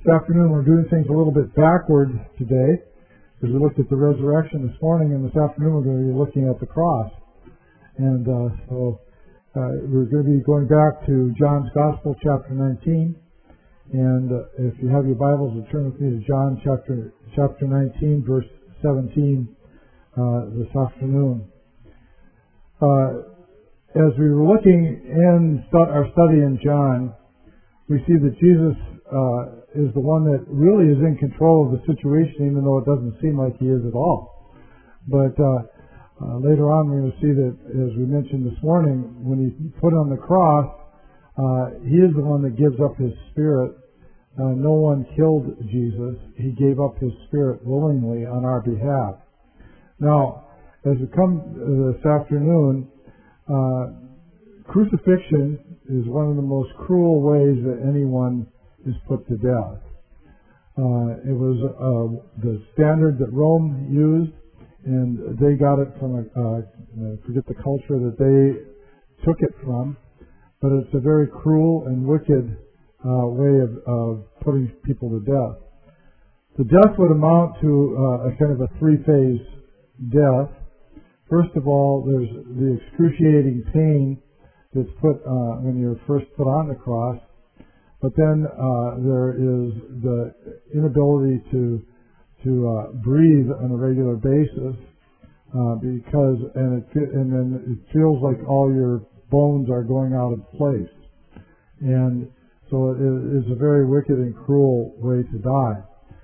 This afternoon we're doing things a little bit backward today, because we looked at the resurrection this morning, and this afternoon we're going to be looking at the cross. And so we're going to be going back to John's Gospel, chapter 19. And if you have your Bibles, turn with me to John chapter 19, verse 17 this afternoon. As we were looking in our study in John, we see that Jesus is the one that really is in control of the situation, even though it doesn't seem like he is at all. But later on we're going to see that, as we mentioned this morning, when he's put on the cross, he is the one that gives up his spirit. No one killed Jesus. He gave up his spirit willingly on our behalf. Now, as we come this afternoon, crucifixion is one of the most cruel ways that anyone is put to death. It was the standard that Rome used, and they got it from I forget the culture that they took it from, but it's a very cruel and wicked way of putting people to death. The death would amount to a kind of a three-phase death. First of all, there's the excruciating pain that's put when you're first put on the cross. But then there is the inability to breathe on a regular basis and then it feels like all your bones are going out of place, and so it is a very wicked and cruel way to die.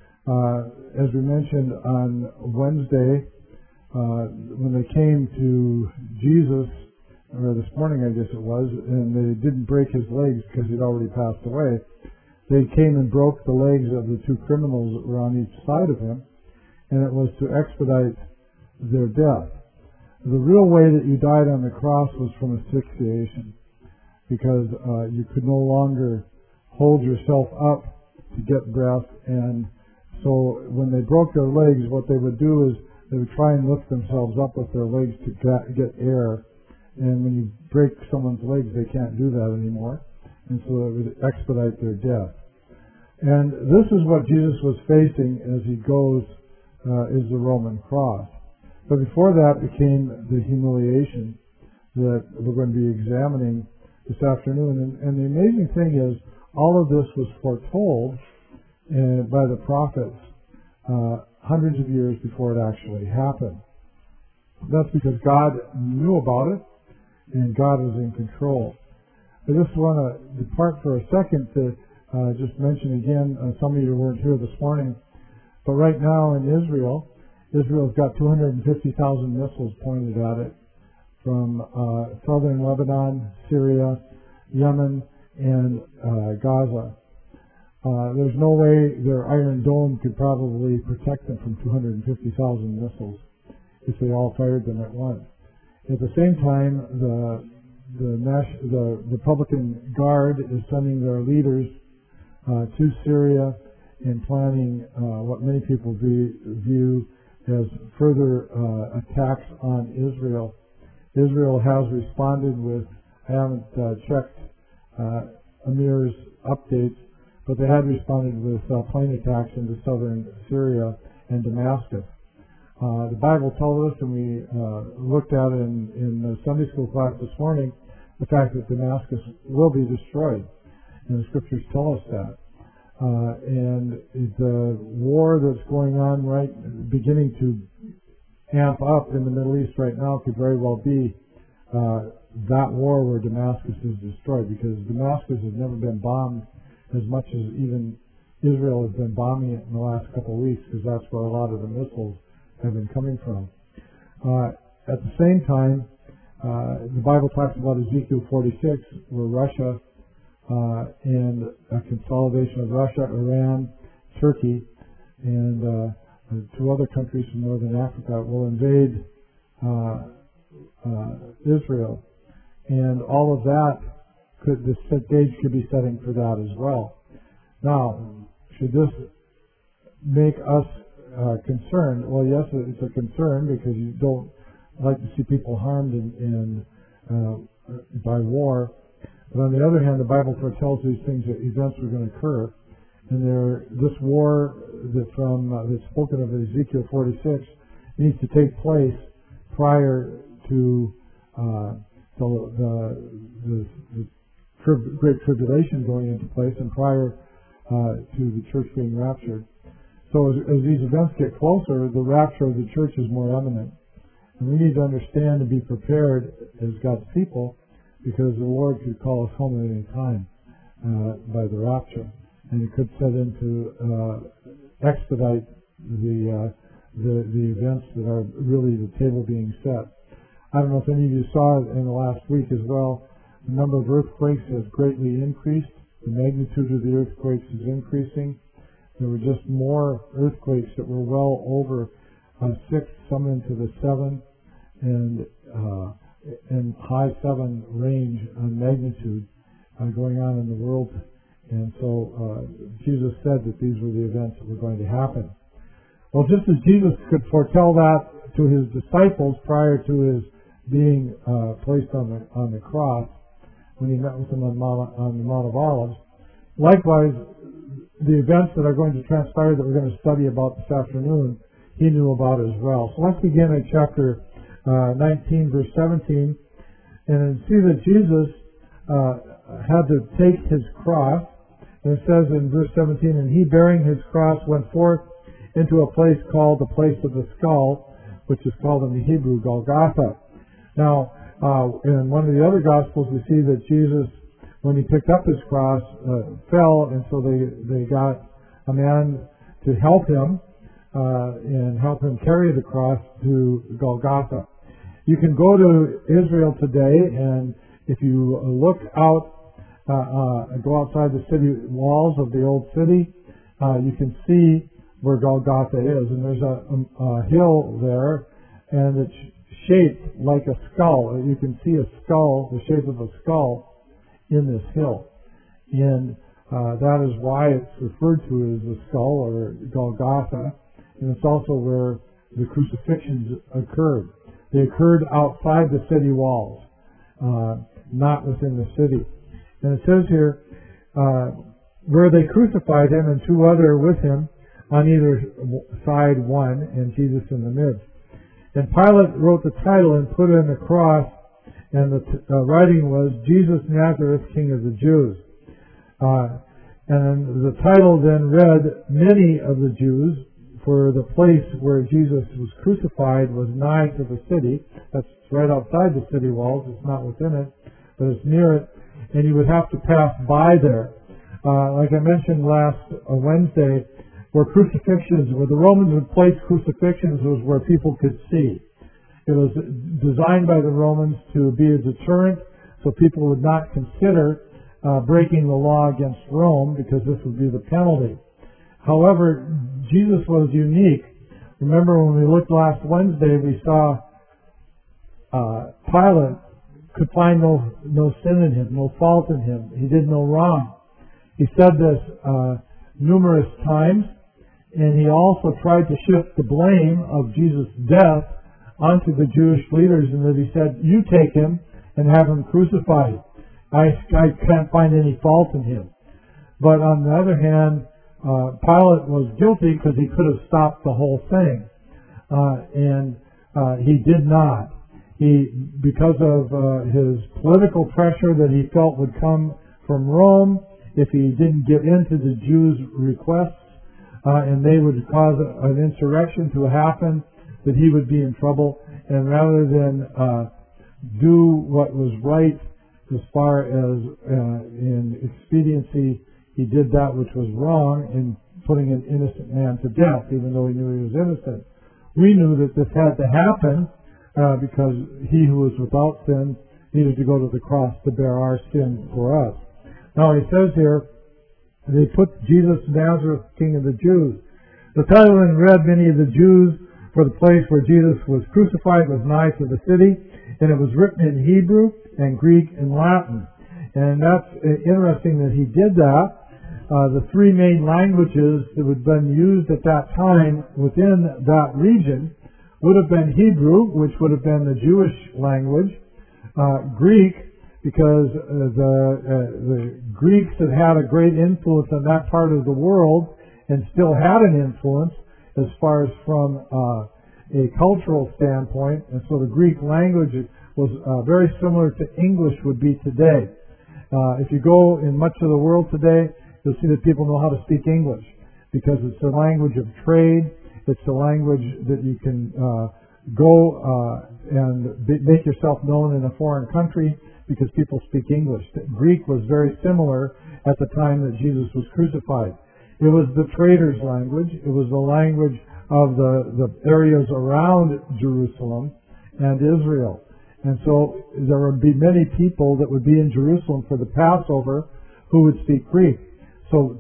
As we mentioned on Wednesday, when they came to Jesus, or this morning I guess it was, and they didn't break his legs because he'd already passed away. They came and broke the legs of the two criminals that were on each side of him, and it was to expedite their death. The real way that you died on the cross was from asphyxiation, because you could no longer hold yourself up to get breath, and so when they broke their legs, what they would do is they would try and lift themselves up with their legs to get air. And when you break someone's legs, they can't do that anymore. And so it would expedite their death. And this is what Jesus was facing as he goes, is the Roman cross. But before that became the humiliation that we're going to be examining this afternoon. And the amazing thing is, all of this was foretold by the prophets hundreds of years before it actually happened. That's because God knew about it, and God was in control. I just want to depart for a second to just mention again, some of you weren't here this morning, but right now in Israel's got 250,000 missiles pointed at it from southern Lebanon, Syria, Yemen, and Gaza. There's no way their Iron Dome could probably protect them from 250,000 missiles if they all fired them at once. At the same time, the Republican Guard is sending their leaders to Syria and planning what many people view as further attacks on Israel. Israel has responded with, I haven't checked Amir's updates, but they had responded with plane attacks into southern Syria and Damascus. The Bible tells us, and we looked at it in the Sunday school class this morning, the fact that Damascus will be destroyed. And the scriptures tell us that. And the war that's going on beginning to amp up in the Middle East right now could very well be that war where Damascus is destroyed, because Damascus has never been bombed as much as even Israel has been bombing it in the last couple of weeks, because that's where a lot of the missiles have been coming from. At the same time, the Bible talks about Ezekiel 46, where Russia and a consolidation of Russia, Iran, Turkey, and two other countries from northern Africa will invade Israel. And all of that, the stage could be setting for that as well. Now, should this make us concerned? Well, yes, it's a concern, because you don't like to see people harmed by war. But on the other hand, the Bible foretells these things, that events are going to occur, And this war that's spoken of in Ezekiel 46 needs to take place prior to the Great Tribulation going into place and prior to the church being raptured. So as these events get closer, the rapture of the church is more imminent. And we need to understand and be prepared as God's people, because the Lord could call us home at any time by the rapture. And it could set into expedite the events that are really the table being set. I don't know if any of you saw it in the last week as well. The number of earthquakes has greatly increased. The magnitude of the earthquakes is increasing. There were just more earthquakes that were well over 6, some into the 7, and high 7 range on magnitude going on in the world. And so Jesus said that these were the events that were going to happen. Well, just as Jesus could foretell that to his disciples prior to his being placed on the cross, when he met with them on the Mount of Olives, likewise, the events that are going to transpire that we're going to study about this afternoon, he knew about as well. So let's begin at chapter 19, verse 17, and see that Jesus had to take his cross. And it says in verse 17, and he bearing his cross went forth into a place called the place of the skull, which is called in the Hebrew Golgotha. Now, in one of the other Gospels, we see that Jesus, when he picked up his cross, fell, and so they got a man to help him and help him carry the cross to Golgotha. You can go to Israel today, and if you look out, go outside the city walls of the old city, you can see where Golgotha is, and there's a hill there, and it's shaped like a skull. You can see a skull, the shape of a skull, in this hill. And that is why it's referred to as the skull, or Golgotha. And it's also where the crucifixions occurred. They occurred outside the city walls, not within the city. And it says here, where they crucified him and 2 other with him, on either side one, and Jesus in the midst. And Pilate wrote the title and put it in the cross, and the writing was, Jesus Nazareth, King of the Jews. And the title then read, many of the Jews, for the place where Jesus was crucified was nigh to the city. That's right outside the city walls. It's not within it, but it's near it. And you would have to pass by there. Like I mentioned last Wednesday, where the Romans would place crucifixions was where people could see. It was designed by the Romans to be a deterrent, so people would not consider breaking the law against Rome, because this would be the penalty. However, Jesus was unique. Remember when we looked last Wednesday, we saw Pilate could find no sin in him, no fault in him. He did no wrong. He said this numerous times, and he also tried to shift the blame of Jesus' death onto the Jewish leaders, and that he said, you take him and have him crucified. I can't find any fault in him. But on the other hand, Pilate was guilty because he could have stopped the whole thing. And he did not. Because of his political pressure that he felt would come from Rome, if he didn't give in to the Jews' requests, and they would cause an insurrection to happen, that he would be in trouble. And rather than do what was right as far as in expediency, he did that which was wrong in putting an innocent man to death, even though he knew he was innocent. We knew that this had to happen because he who was without sin needed to go to the cross to bear our sins for us. Now he says here, they put Jesus Nazareth, King of the Jews. The title then read, many of the Jews, for the place where Jesus was crucified was nigh to the city, and it was written in Hebrew and Greek and Latin. And that's interesting that he did that. The 3 main languages that would have been used at that time within that region would have been Hebrew, which would have been the Jewish language, Greek, because the Greeks had a great influence on that part of the world and still had an influence as far as from a cultural standpoint, and so the Greek language was very similar to English would be today. If you go in much of the world today, you'll see that people know how to speak English because it's the language of trade. It's the language that you can go and make yourself known in a foreign country because people speak English. Greek was very similar at the time that Jesus was crucified. It was the traders' language. It was the language of the areas around Jerusalem and Israel. And so there would be many people that would be in Jerusalem for the Passover who would speak Greek. So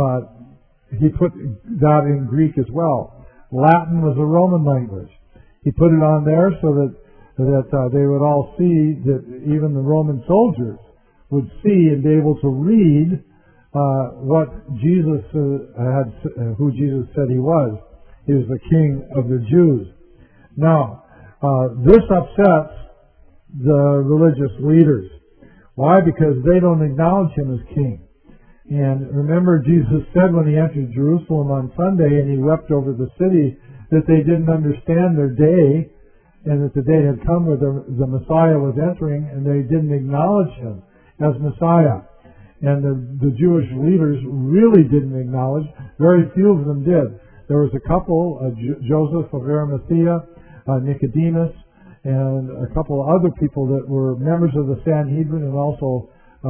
he put that in Greek as well. Latin was a Roman language. He put it on there so that they would all see, that even the Roman soldiers would see and be able to read what Jesus who Jesus said he was. He was the King of the Jews. Now, this upsets the religious leaders. Why? Because they don't acknowledge him as king. And remember, Jesus said when he entered Jerusalem on Sunday and he wept over the city that they didn't understand their day and that the day had come where the Messiah was entering, and they didn't acknowledge him as Messiah. And the Jewish leaders really didn't acknowledge. Very few of them did. There was a couple, Joseph of Arimathea, Nicodemus, and a couple of other people that were members of the Sanhedrin and also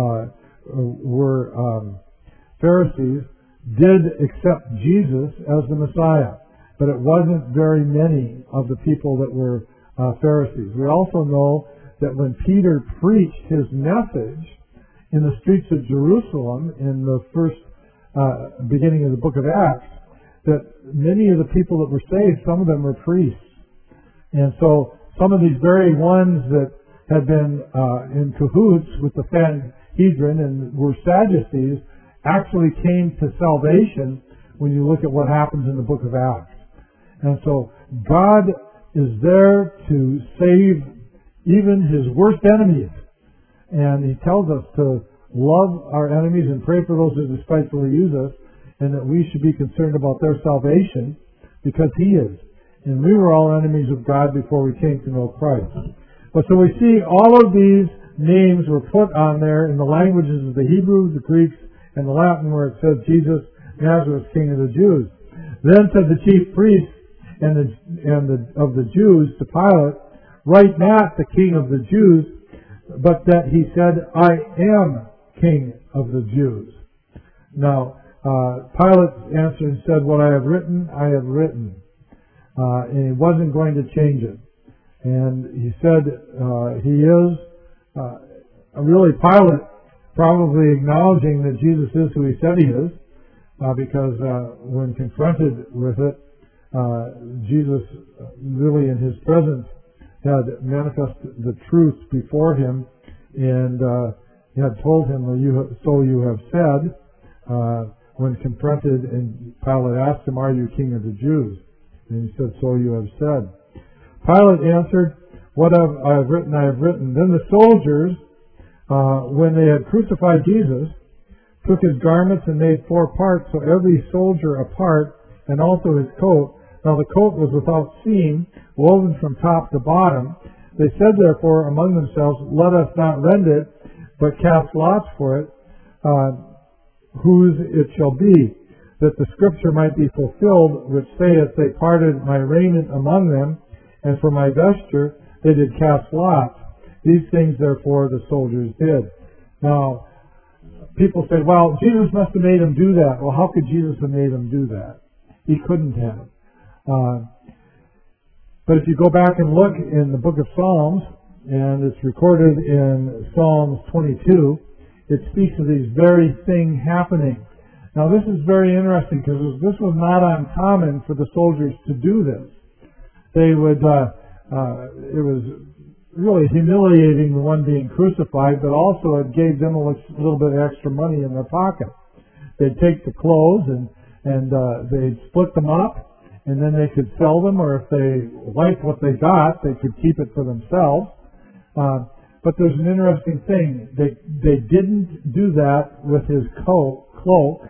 were Pharisees, did accept Jesus as the Messiah. But it wasn't very many of the people that were Pharisees. We also know that when Peter preached his message in the streets of Jerusalem in the first beginning of the book of Acts, that many of the people that were saved, some of them were priests. And so some of these very ones that had been in cahoots with the Sanhedrin and were Sadducees actually came to salvation when you look at what happens in the book of Acts. And so God is there to save even his worst enemies. And he tells us to love our enemies and pray for those who despitefully use us, and that we should be concerned about their salvation because he is. And we were all enemies of God before we came to know Christ. But so we see all of these names were put on there in the languages of the Hebrew, the Greeks, and the Latin, where it says Jesus, Nazareth, King of the Jews. Then said the chief priests of the Jews to Pilate, write not the King of the Jews, but that he said, I am King of the Jews. Now, Pilate answered and said, what I have written, I have written. And he wasn't going to change it. And he said he is, really Pilate probably acknowledging that Jesus is who he said he is, because when confronted with it, Jesus really in his presence had manifested the truth before him, and he had told him, so you have said, when confronted, and Pilate asked him, are you King of the Jews? And he said, so you have said. Pilate answered, what I have written, I have written. Then the soldiers, when they had crucified Jesus, took his garments and made 4 parts, so every soldier a part, and also his coat. Now the coat was without seam, woven from top to bottom. They said therefore among themselves, let us not rend it, but cast lots for it, whose it shall be, that the scripture might be fulfilled, which saith, they parted my raiment among them, and for my vesture they did cast lots. These things therefore the soldiers did. Now, people say, well, Jesus must have made him do that. Well, how could Jesus have made him do that? He couldn't have. But if you go back and look in the book of Psalms, and it's recorded in Psalms 22, it speaks of these very things happening. Now this is very interesting because this was not uncommon for the soldiers to do this. They would, it was really humiliating the one being crucified, but also it gave them a little bit of extra money in their pocket. They'd take the clothes and they'd split them up, and then they could sell them, or if they liked what they got, they could keep it for themselves. But there's an interesting thing. They didn't do that with his cloak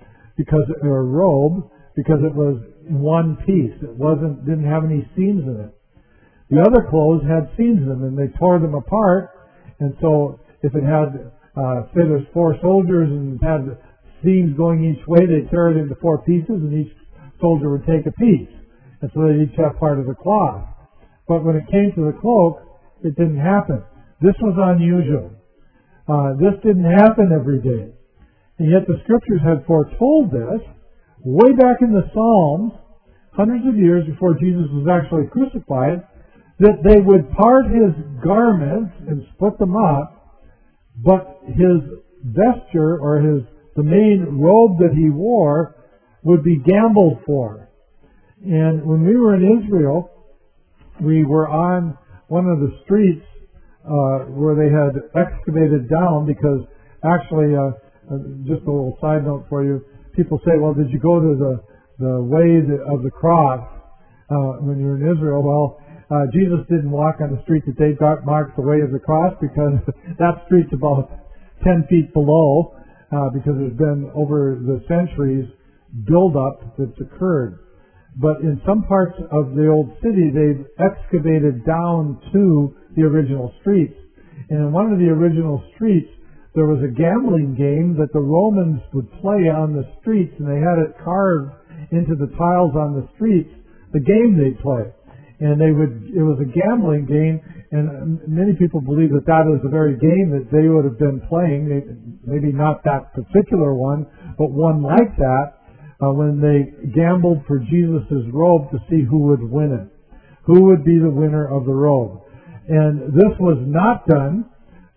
or robe because it was in one piece. It didn't have any seams in it. The other clothes had seams in them, and they tore them apart. And so if it had, say there's 4 soldiers and it had seams going each way, they'd tear it into 4 pieces, and each soldier would take a piece. And so they'd each have part of the cloth. But when it came to the cloak, it didn't happen. This was unusual. This didn't happen every day. And yet the Scriptures had foretold this way back in the Psalms, hundreds of years before Jesus was actually crucified, that they would part his garments and split them up, but his vesture or the main robe that he wore would be gambled for. And when we were in Israel, we were on one of the streets where they had excavated down, because actually, just a little side note for you, people say, well, did you go to the way of the cross when you were in Israel? Well, Jesus didn't walk on the street that they've got marked the way of the cross, because that street's about 10 feet below, because there's been, over the centuries, build-up that's occurred. But in some parts of the old city, they've excavated down to the original streets. And in one of the original streets, there was a gambling game that the Romans would play on the streets, and they had it carved into the tiles on the streets, the game they'd play. And it was a gambling game, and many people believe that is the very game that they would have been playing, maybe not that particular one, but one like that, when they gambled for Jesus' robe to see who would win it. Who would be the winner of the robe? And this was not done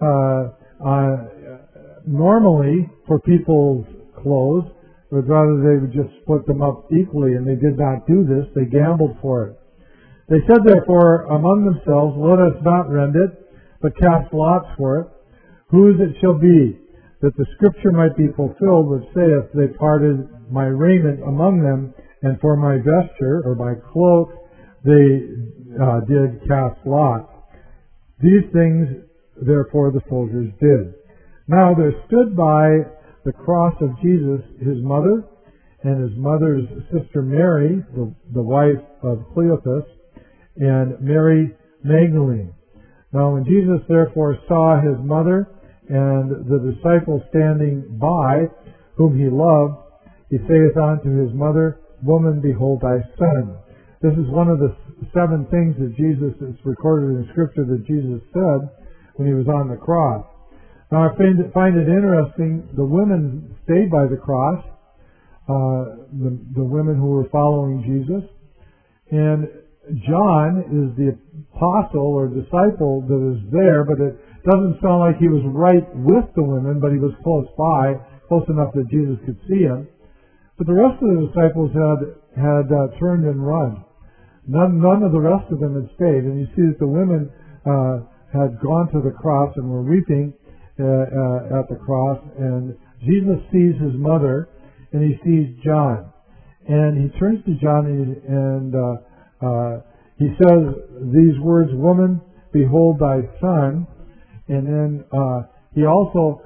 normally for people's clothes, but rather they would just split them up equally, and they did not do this. They gambled for it. They said, therefore, among themselves, let us not rend it, but cast lots for it, whose it shall be, that the scripture might be fulfilled, which saith, they parted my raiment among them, and for my vesture, or my cloak, they did cast lots. These things, therefore, the soldiers did. Now there stood by the cross of Jesus his mother, and his mother's sister Mary, the wife of Cleophas, and Mary Magdalene. Now when Jesus therefore saw his mother and the disciple standing by, whom he loved, he saith unto his mother, Woman, behold thy son. This is one of the 7 things that Jesus is recorded in Scripture that Jesus said when he was on the cross. Now I find it interesting, the women stayed by the cross, the women who were following Jesus, and John is the apostle or disciple that is there, but it doesn't sound like he was right with the women, but he was close by, close enough that Jesus could see him. But the rest of the disciples had turned and run. None of the rest of them had stayed. And you see that the women had gone to the cross and were weeping at the cross. And Jesus sees his mother, and he sees John. And he turns to John and he says these words, Woman, behold thy son. And then he also,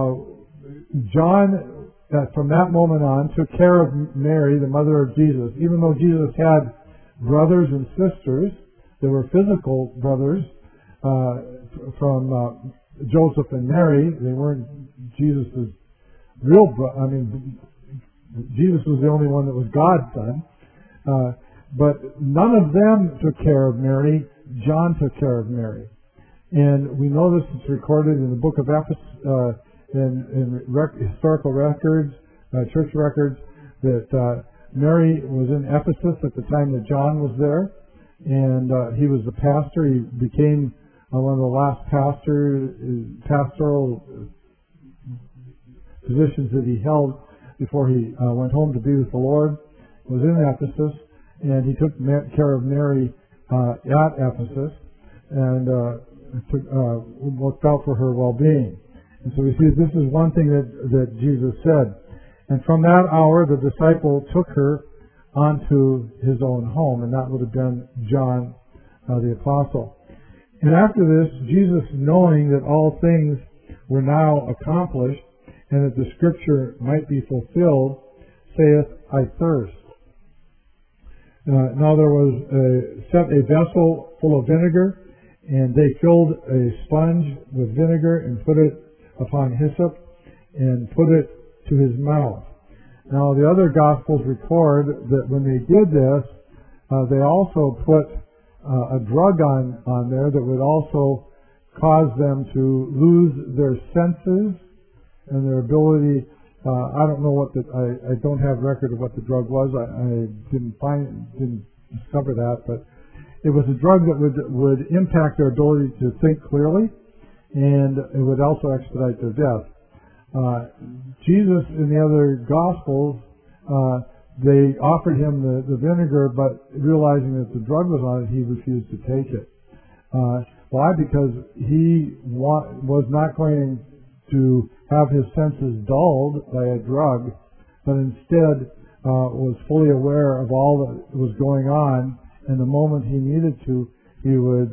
John, from that moment on, took care of Mary, the mother of Jesus. Even though Jesus had brothers and sisters, they were physical brothers from Joseph and Mary. They weren't Jesus' real Jesus was the only one that was God's son. But none of them took care of Mary. John took care of Mary. And we know this is recorded in the book of Ephesus, in historical records, church records, that Mary was in Ephesus at the time that John was there. And he was the pastor. He became one of the last pastoral positions that he held before he went home to be with the Lord. Was in Ephesus. And he took care of Mary at Ephesus and looked out for her well-being. And so we see this is one thing that Jesus said. And from that hour, the disciple took her onto his own home, and that would have been John the Apostle. And after this, Jesus, knowing that all things were now accomplished, and that the Scripture might be fulfilled, saith, I thirst. Now there was set a vessel full of vinegar, and they filled a sponge with vinegar and put it upon hyssop and put it to his mouth. Now the other Gospels record that when they did this, they also put a drug on there that would also cause them to lose their senses and their ability. I don't know what I don't have record of what the drug was. I didn't discover that, but it was a drug that would impact their ability to think clearly, and it would also expedite their death. Jesus, in the other Gospels, they offered him the vinegar, but realizing that the drug was on it, he refused to take it. Why? Because he was not going to have his senses dulled by a drug, but instead was fully aware of all that was going on, and the moment he needed to, he would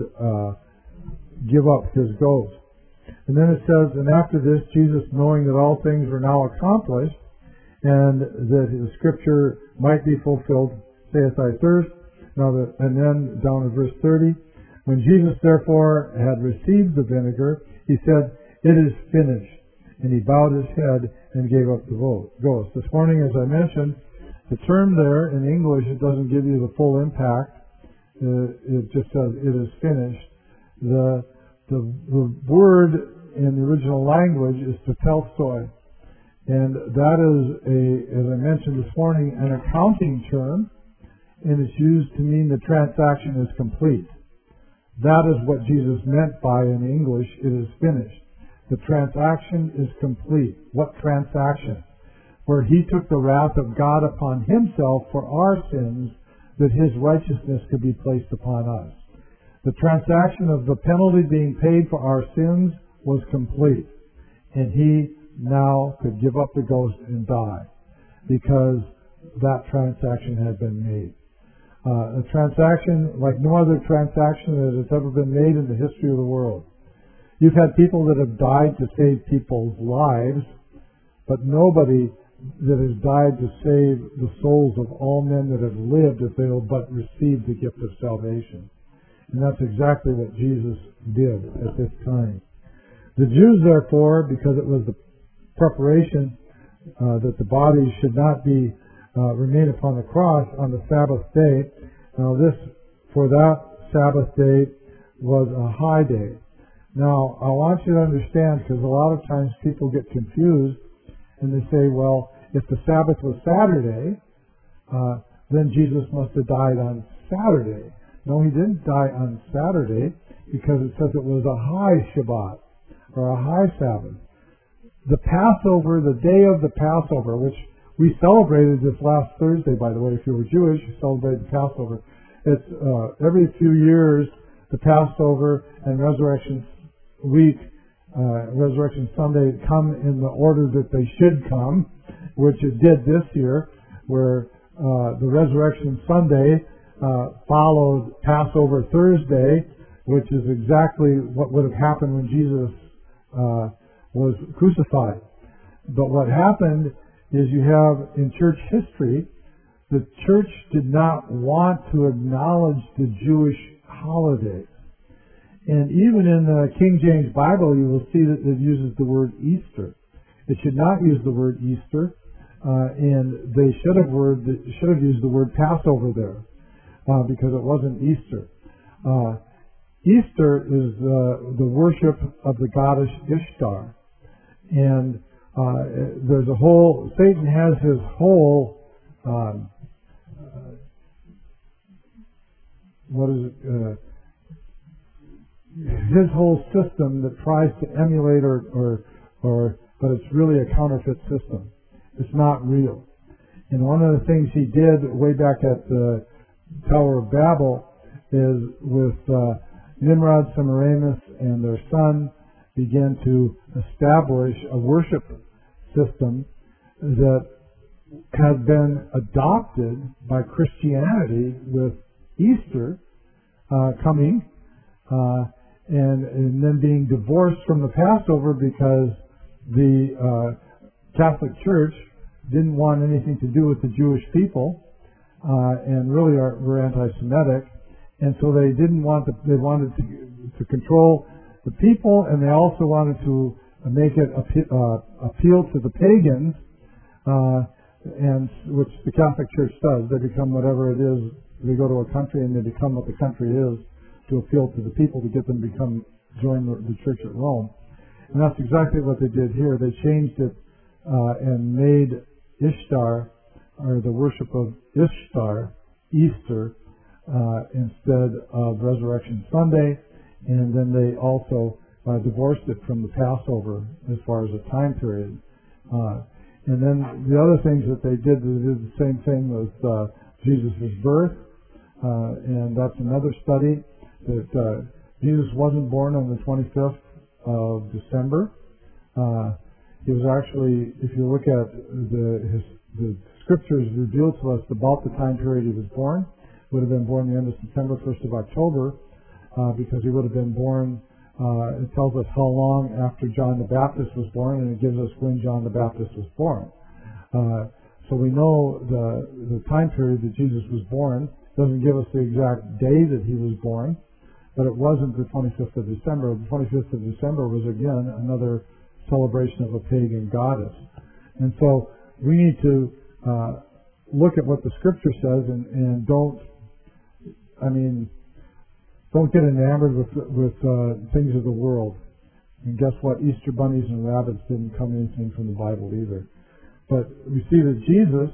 give up his ghost. And then it says, and after this, Jesus, knowing that all things were now accomplished, and that the Scripture might be fulfilled, saith, I thirst. And then down in verse 30, when Jesus therefore had received the vinegar, he said, it is finished. And he bowed his head and gave up the ghost. This morning, as I mentioned, the term there in English, it doesn't give you the full impact. It just says, it is finished. The word in the original language is tetelstoi. And that is, as I mentioned this morning, an accounting term, and it's used to mean the transaction is complete. That is what Jesus meant by, in English, it is finished. The transaction is complete. What transaction? Where he took the wrath of God upon himself for our sins, that his righteousness could be placed upon us. The transaction of the penalty being paid for our sins was complete. And he now could give up the ghost and die, because that transaction had been made. A transaction like no other transaction that has ever been made in the history of the world. You've had people that have died to save people's lives, but nobody that has died to save the souls of all men that have lived if they will but receive the gift of salvation. And that's exactly what Jesus did at this time. The Jews, therefore, because it was the preparation that the body should not be remain upon the cross on the Sabbath day. Now this, for that Sabbath day, was a high day. Now, I want you to understand, because a lot of times people get confused, and they say, well, if the Sabbath was Saturday, then Jesus must have died on Saturday. No, he didn't die on Saturday, because it says it was a high Shabbat, or a high Sabbath. The Passover, the day of the Passover, which we celebrated this last Thursday, by the way. If you were Jewish, you celebrated the Passover. It's every few years, the Passover and Resurrection Week, Resurrection Sunday come in the order that they should come, which it did this year, where the Resurrection Sunday followed Passover Thursday, which is exactly what would have happened when Jesus was crucified. But what happened is you have in church history, the church did not want to acknowledge the Jewish holidays. And even in the King James Bible, you will see that it uses the word Easter. It should not use the word Easter, and they should have used the word Passover there, because it wasn't Easter. Easter is the worship of the goddess Ishtar, and there's a whole. Satan has his whole. His whole system that tries to emulate but it's really a counterfeit system. It's not real. And one of the things he did way back at the Tower of Babel is with Nimrod, Semiramis, and their son began to establish a worship system that has been adopted by Christianity with Easter coming. and then being divorced from the Passover because the Catholic Church didn't want anything to do with the Jewish people, and really were anti-Semitic, and so they they wanted to control the people, and they also wanted to make it appeal to the pagans, and which the Catholic Church does. They become whatever it is. They go to a country and they become what the country is to appeal to the people to get them to join the Church at Rome. And that's exactly what they did here. They changed it and made Ishtar, or the worship of Ishtar, Easter, instead of Resurrection Sunday, and then they also divorced it from the Passover as far as the time period. And then the other things that they did the same thing with Jesus' birth, and that's another study, that Jesus wasn't born on the 25th of December. He was actually, if you look at the scriptures revealed to us about the time period he was born, would have been born the end of September, 1st of October, because he would have been born, it tells us how long after John the Baptist was born, and it gives us when John the Baptist was born. So we know the time period that Jesus was born. Doesn't give us the exact day that he was born, but it wasn't the 25th of December. The 25th of December was, again, another celebration of a pagan goddess. And so we need to look at what the Scripture says and don't get enamored with things of the world. And guess what? Easter bunnies and rabbits didn't come anything from the Bible either. But we see that Jesus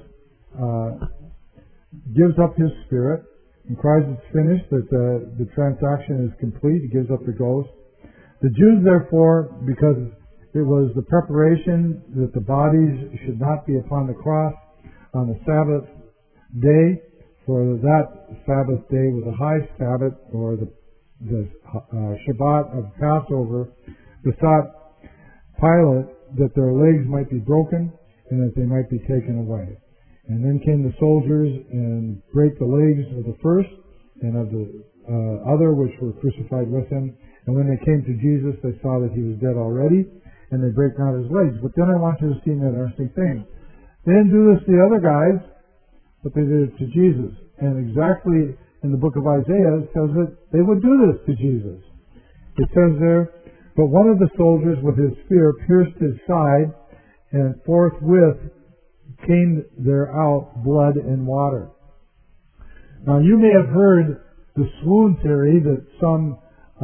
gives up his spirit and cries it's finished, that the transaction is complete. He gives up the ghost. The Jews, therefore, because it was the preparation that the bodies should not be upon the cross on the Sabbath day, for that Sabbath day was a high Sabbath, or the Shabbat of Passover, besought Pilate that their legs might be broken and that they might be taken away. And then came the soldiers and brake the legs of the first and of the other which were crucified with him. And when they came to Jesus, they saw that he was dead already, and they brake not his legs. But then I want you to see an interesting thing. They didn't do this to the other guys, but they did it to Jesus. And exactly in the book of Isaiah, it says that they would do this to Jesus. It says there, but one of the soldiers with his spear pierced his side, and forthwith came there out blood and water. Now you may have heard the swoon theory that some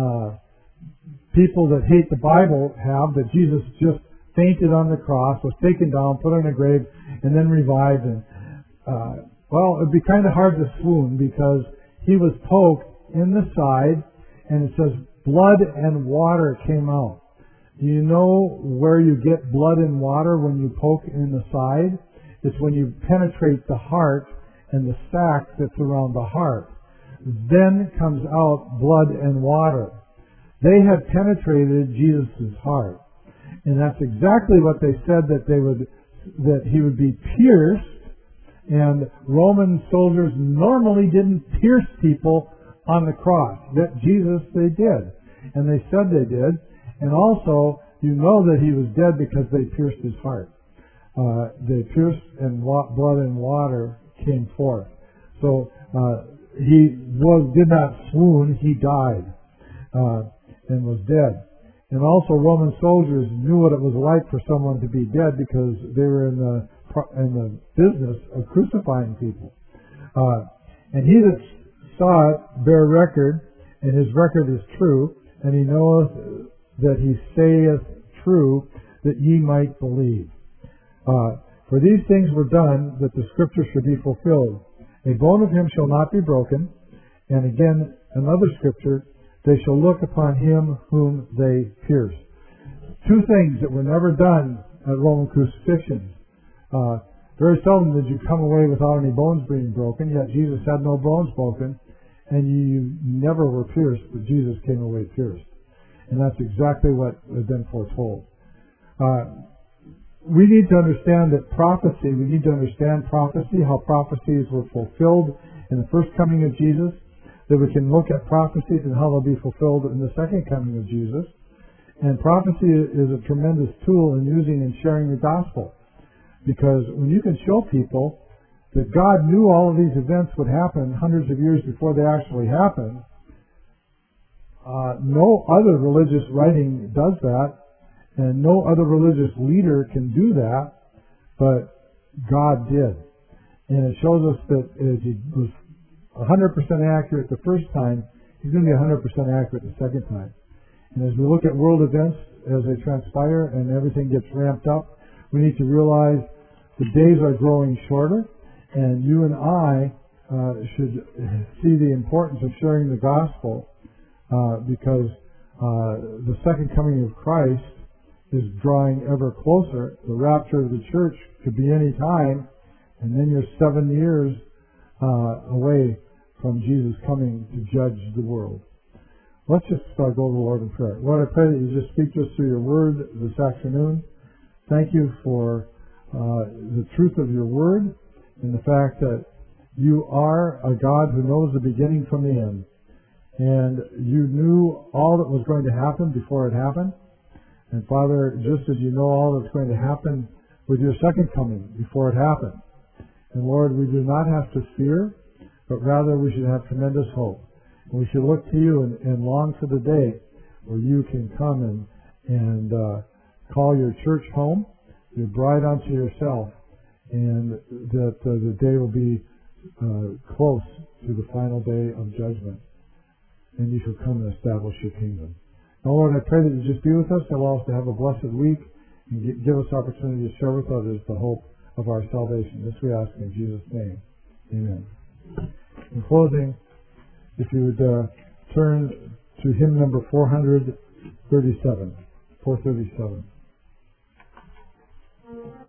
people that hate the Bible have, that Jesus just fainted on the cross, was taken down, put in a grave, and then revived. And well, it'd be kind of hard to swoon because he was poked in the side, and it says blood and water came out. Do you know where you get blood and water when you poke in the side? It's when you penetrate the heart and the sac that's around the heart. Then comes out blood and water. They had penetrated Jesus' heart. And that's exactly what they said, that he would be pierced. And Roman soldiers normally didn't pierce people on the cross. That Jesus, they did. And they said they did. And also, you know that he was dead because they pierced his heart. They pierced, and blood and water came forth. So he did not swoon, he died and was dead. And also Roman soldiers knew what it was like for someone to be dead because they were in the business of crucifying people. And he that saw it bare record, and his record is true, and he knoweth that he saith true, that ye might believe. For these things were done, that the Scripture should be fulfilled. A bone of him shall not be broken. And again, another Scripture, they shall look upon him whom they pierced. Two things that were never done at Roman crucifixions. Very seldom did you come away without any bones being broken, yet Jesus had no bones broken, and you never were pierced, but Jesus came away pierced. And that's exactly what had been foretold. We need to understand that prophecy, how prophecies were fulfilled in the first coming of Jesus. that we can look at prophecies and how they'll be fulfilled in the second coming of Jesus. And prophecy is a tremendous tool in using and sharing the gospel. Because when you can show people that God knew all of these events would happen hundreds of years before they actually happened, no other religious writing does that, and no other religious leader can do that, but God did. And it shows us that as he was 100% accurate the first time, he's going to be 100% accurate the second time. And as we look at world events as they transpire and everything gets ramped up, we need to realize the days are growing shorter, and you and I should see the importance of sharing the gospel because the second coming of Christ is drawing ever closer. The rapture of the church could be any time, and then you're 7 years away from Jesus coming to judge the world. Let's just go to the Lord in prayer. Lord, I pray that you just speak to us through your word this afternoon. Thank you for the truth of your word and the fact that you are a God who knows the beginning from the end. And you knew all that was going to happen before it happened. And Father, just as you know all that's going to happen with your second coming before it happened. And Lord, we do not have to fear, but rather we should have tremendous hope. And we should look to you and long for the day where you can come and call your church home, your bride unto yourself, and that the day will be close to the final day of judgment. And you shall come and establish your kingdom. Now, Lord, I pray that you just be with us, allow us to have a blessed week, and give us opportunity to share with others the hope of our salvation. This we ask in Jesus' name. Amen. In closing, if you would turn to hymn number 437. 437.